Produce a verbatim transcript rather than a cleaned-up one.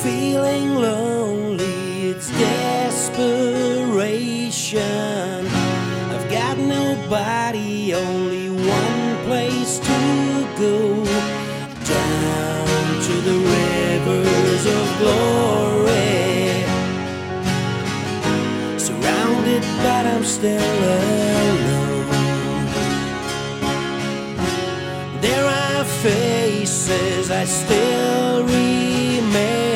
feeling lonely, it's desperation. I've got nobody, only one place to go, down to the rivers of glory. Surrounded, but I'm still alone. There are faces I still